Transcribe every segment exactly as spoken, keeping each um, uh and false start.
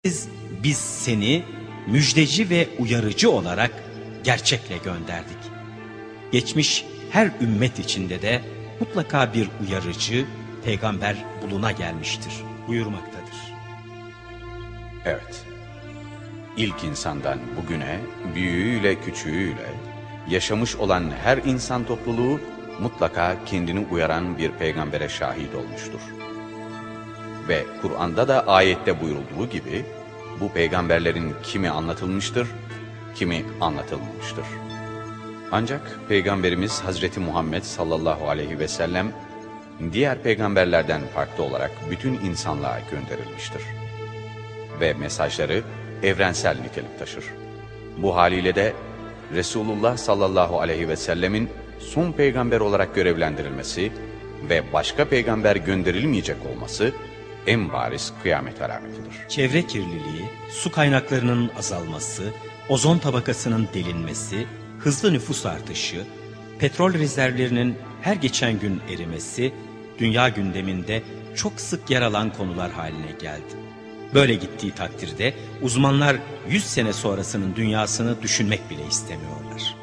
Biz, biz seni müjdeci ve uyarıcı olarak gerçekle gönderdik. Geçmiş her ümmet içinde de mutlaka bir uyarıcı, peygamber buluna gelmiştir buyurmaktadır. Evet, ilk insandan bugüne, büyüğüyle küçüğüyle, yaşamış olan her insan topluluğu mutlaka kendini uyaran bir peygambere şahit olmuştur. Ve Kur'an'da da ayette buyurulduğu gibi, bu peygamberlerin kimi anlatılmıştır, kimi anlatılmamıştır. Ancak Peygamberimiz Hazreti Muhammed sallallahu aleyhi ve sellem, diğer peygamberlerden farklı olarak bütün insanlığa gönderilmiştir. Ve mesajları evrensel nitelik taşır. Bu haliyle de Resulullah sallallahu aleyhi ve sellemin son peygamber olarak görevlendirilmesi ve başka peygamber gönderilmeyecek olması en bariz kıyamet alametidir. Çevre kirliliği, su kaynaklarının azalması, ozon tabakasının delinmesi, hızlı nüfus artışı, petrol rezervlerinin her geçen gün erimesi, dünya gündeminde çok sık yer alan konular haline geldi. Böyle gittiği takdirde uzmanlar yüz sene sonrasının dünyasını düşünmek bile istemiyorlar.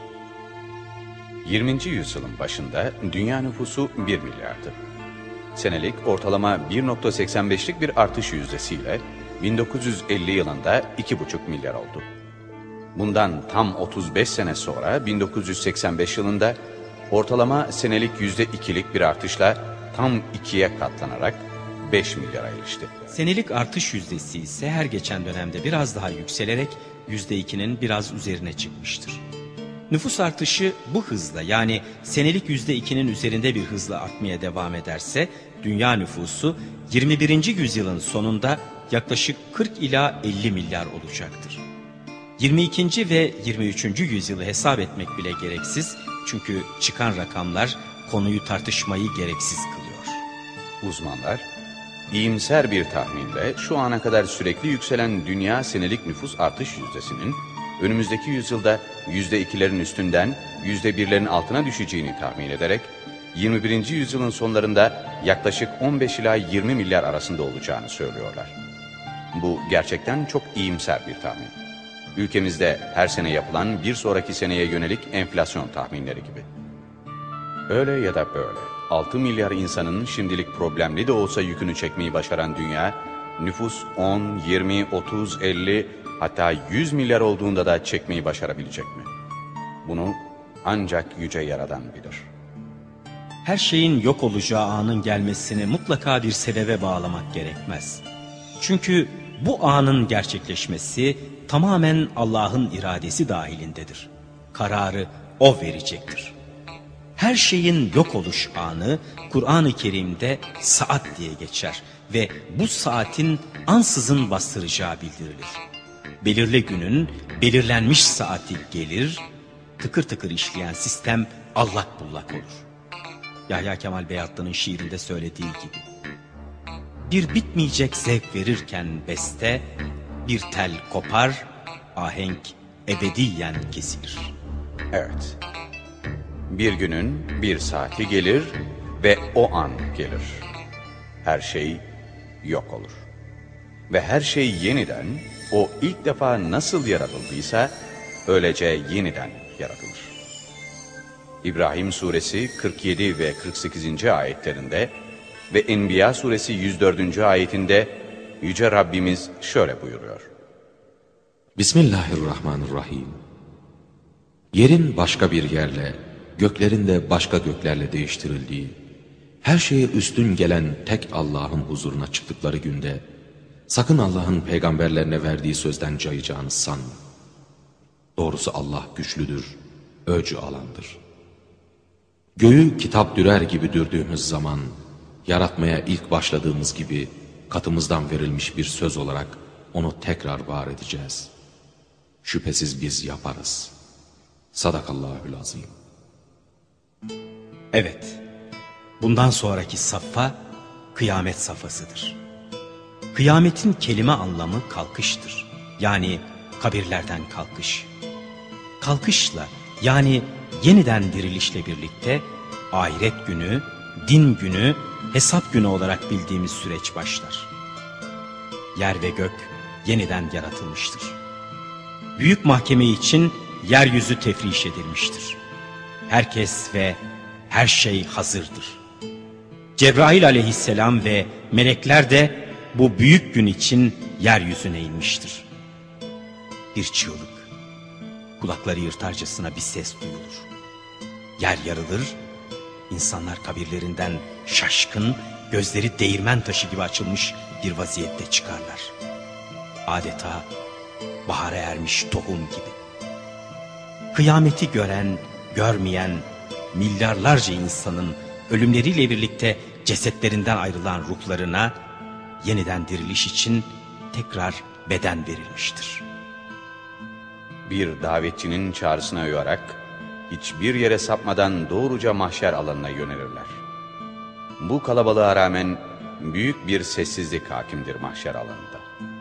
yirminci yüzyılın başında dünya nüfusu bir milyardı. Senelik ortalama bir nokta seksen beşlik bir artış yüzdesiyle bin dokuz yüz elli yılında iki buçuk milyar oldu. Bundan tam otuz beş sene sonra bin dokuz yüz seksen beş yılında ortalama senelik yüzde ikilik bir artışla tam ikiye katlanarak beş milyara erişti. Senelik artış yüzdesi ise her geçen dönemde biraz daha yükselerek yüzde ikinin biraz üzerine çıkmıştır. Nüfus artışı bu hızla, yani senelik yüzde ikinin üzerinde bir hızla artmaya devam ederse dünya nüfusu yirmi birinci yüzyılın sonunda yaklaşık kırk ila elli milyar olacaktır. yirmi ikinci ve yirmi üçüncü yüzyılı hesap etmek bile gereksiz, çünkü çıkan rakamlar konuyu tartışmayı gereksiz kılıyor. Uzmanlar, iyimser bir tahminle şu ana kadar sürekli yükselen dünya senelik nüfus artış yüzdesinin önümüzdeki yüzyılda yüzde ikilerin üstünden yüzde birlerin altına düşeceğini tahmin ederek yirmi birinci yüzyılın sonlarında yaklaşık on beş ila yirmi milyar arasında olacağını söylüyorlar. Bu gerçekten çok iyimser bir tahmin. Ülkemizde her sene yapılan bir sonraki seneye yönelik enflasyon tahminleri gibi. Öyle ya da böyle altı milyar insanın şimdilik problemli de olsa yükünü çekmeyi başaran dünya, nüfus on, yirmi, otuz, elli hatta yüz milyar olduğunda da çekmeyi başarabilecek mi? Bunu ancak Yüce Yaradan bilir. Her şeyin yok olacağı anın gelmesini mutlaka bir sebebe bağlamak gerekmez. Çünkü bu anın gerçekleşmesi tamamen Allah'ın iradesi dahilindedir. Kararı O verecektir. Her şeyin yok oluş anı Kur'an-ı Kerim'de saat diye geçer ve bu saatin ansızın bastıracağı bildirilir. Belirli günün belirlenmiş saati gelir, tıkır tıkır işleyen sistem allak bullak olur. Yahya Kemal Beyatlı'nın şiirinde söylediği gibi. Bir bitmeyecek zevk verirken beste, bir tel kopar, ahenk ebediyen kesilir. Evet, bir günün bir saati gelir ve o an gelir. Her şey yok olur. Ve her şey yeniden o ilk defa nasıl yaratıldıysa öylece yeniden yaratılır. İbrahim suresi kırk yedi ve kırk sekizinci ayetlerinde ve Enbiya suresi yüz dördüncü ayetinde Yüce Rabbimiz şöyle buyuruyor. Bismillahirrahmanirrahim. Yerin başka bir yerle, göklerin de başka göklerle değiştirildiği, her şeye üstün gelen tek Allah'ın huzuruna çıktıkları günde, sakın Allah'ın peygamberlerine verdiği sözden cayacağını sanma. Doğrusu Allah güçlüdür, öcü alandır. Göğü kitap dürer gibi dürdüğümüz zaman, yaratmaya ilk başladığımız gibi katımızdan verilmiş bir söz olarak onu tekrar var edeceğiz. Şüphesiz biz yaparız. Sadakallahülazim. Evet, bundan sonraki safha kıyamet safhasıdır. Kıyametin kelime anlamı kalkıştır. Yani kabirlerden kalkış. Kalkışla, yani yeniden dirilişle birlikte ahiret günü, din günü, hesap günü olarak bildiğimiz süreç başlar. Yer ve gök yeniden yaratılmıştır. Büyük mahkeme için yeryüzü tefriş edilmiştir. Herkes ve her şey hazırdır. Cebrail aleyhisselam ve melekler de bu büyük gün için yeryüzüne inmiştir. Bir çığlık, kulakları yırtarcasına bir ses duyulur. Yer yarılır, insanlar kabirlerinden şaşkın, gözleri değirmen taşı gibi açılmış bir vaziyette çıkarlar. Adeta bahara ermiş tohum gibi. Kıyameti gören, görmeyen milyarlarca insanın ölümleriyle birlikte cesetlerinden ayrılan ruhlarına yeniden diriliş için tekrar beden verilmiştir. Bir davetçinin çağrısına uyarak hiçbir yere sapmadan doğruca mahşer alanına yönelirler. Bu kalabalığa rağmen büyük bir sessizlik hakimdir mahşer alanında.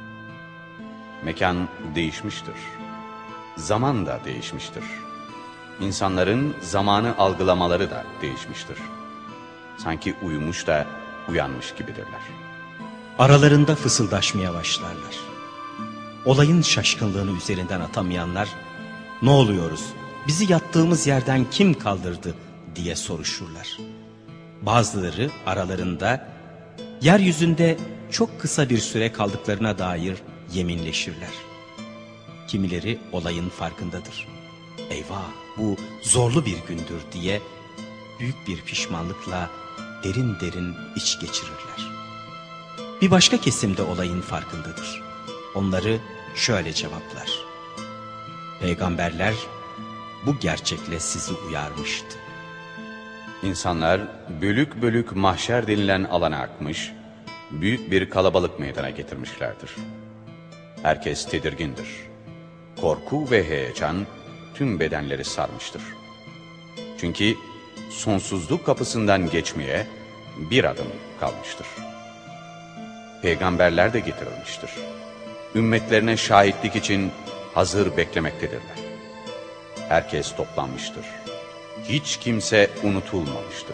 Mekan değişmiştir. Zaman da değişmiştir. İnsanların zamanı algılamaları da değişmiştir. Sanki uyumuş da uyanmış gibidirler. Aralarında fısıldaşmaya başlarlar. Olayın şaşkınlığını üzerinden atamayanlar, "Ne oluyoruz? Bizi yattığımız yerden kim kaldırdı?" diye soruşurlar. Bazıları aralarında yeryüzünde çok kısa bir süre kaldıklarına dair yeminleşirler. Kimileri olayın farkındadır. "Eyvah, bu zorlu bir gündür" diye büyük bir pişmanlıkla derin derin iç geçirirler. Bir başka kesim de olayın farkındadır. Onları şöyle cevaplar: "Peygamberler bu gerçekle sizi uyarmıştı." İnsanlar bölük bölük mahşer denilen alana akmış, büyük bir kalabalık meydana getirmişlerdir. Herkes tedirgindir. Korku ve heyecan tüm bedenleri sarmıştır. Çünkü sonsuzluk kapısından geçmeye bir adım kalmıştır. Peygamberler de getirilmiştir. Ümmetlerine şahitlik için hazır beklemektedirler. Herkes toplanmıştır. Hiç kimse unutulmamıştır.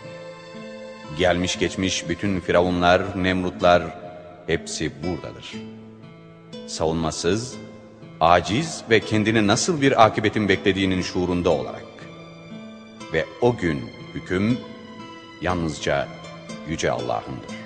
Gelmiş geçmiş bütün firavunlar, nemrutlar hepsi buradadır. Savunmasız, aciz ve kendini nasıl bir akıbetin beklediğinin şuurunda olarak. Ve o gün hüküm yalnızca Yüce Allah'ındır.